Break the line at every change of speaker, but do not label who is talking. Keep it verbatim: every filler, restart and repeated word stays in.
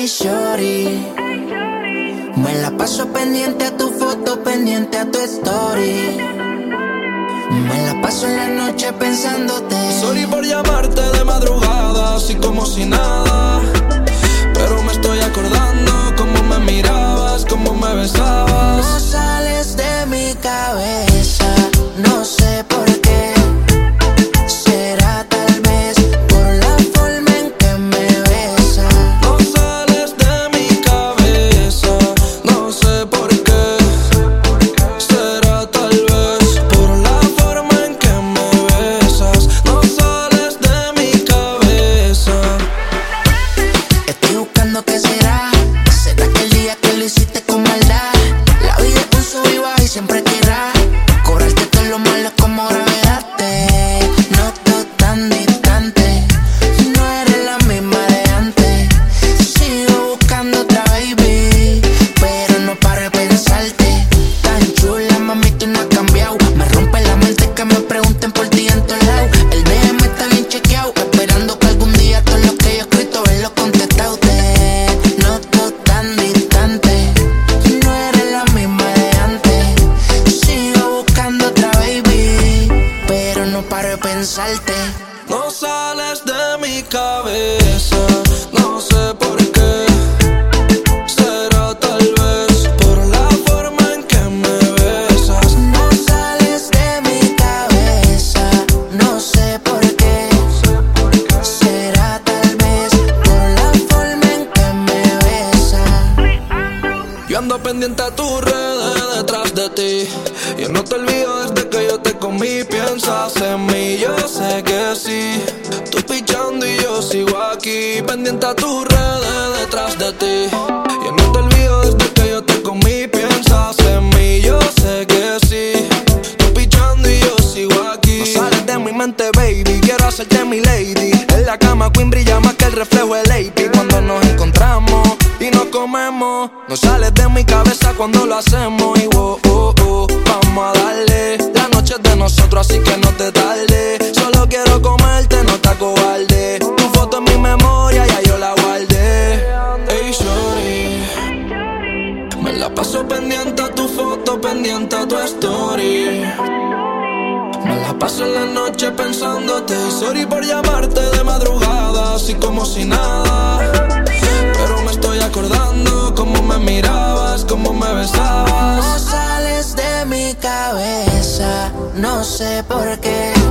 Hey shorty, me la paso pendiente a tu foto, pendiente a tu story. Me la paso en la noche pensándote.
Sorry por llamarte de madrugada, así como si nada. Pero me estoy acordando cómo me mirabas, cómo me besabas.
No sales de mi cabeza, no sé por qué. Será tal vez por la forma en que me besas.
No sales de mi cabeza, no sé por qué. Será tal vez por la forma en que me besas. No sales de mi cabeza.
Estoy buscando qué será. ¿Será que el día que lo hiciste con maldad? La vida es un sub y baja y siempre querrá cobrarte todo lo malo como gravedad. Te noto tan distante, no eres la misma de antes. Sigo buscando otra baby, pero no paro de pensarte. Tan chula, mami, tú no has cambiado. Me rompe la mente que me pregunten por ti en todos lados. El D M está bien chequeado, esperando que algún día todo lo que yo he escrito verlo contestado. Te noto tan distante, no eres la misma de antes. Sigo buscando otra baby, pero no paro de pensarte.
No sales de mi cabeza, no sé por qué. Será tal vez por la forma en que me besas.
No sales de mi cabeza, no sé por qué. Será tal vez por la forma en que me besas.
Yo ando pendiente a tus redes detrás de ti. Yo no te olvido desde que yo te comí. Piensas en mí, yo sé que sí. Tú pichando y yo sigo aquí. Pendiente a tus redes detrás de ti. Yo no te olvido desde que yo te comí. Piensas en mí, yo sé que sí. Tú pichando y yo sigo aquí. No sales de mi mente, baby. Quiero hacerte mi lady. En la cama, queen, brilla más que el reflejo del A P. Cuando nos encontramos y nos comemos, no sales de mi cabeza cuando lo hacemos. Y wow, oh, oh, vamos a darle. La noche es de nosotros, así que no te tardes. Solo quiero comerte, no te acobardes. Tu foto en mi memoria, ya yo la guardé. Hey shorty, me la paso pendiente a tu foto, pendiente a tu story. Me la paso en la noche pensándote. Sorry por llamarte de madrugada, así como si nada. Pero me estoy acordando cómo me mirabas, cómo me besabas.
No sales de mi cabeza, no sé por qué.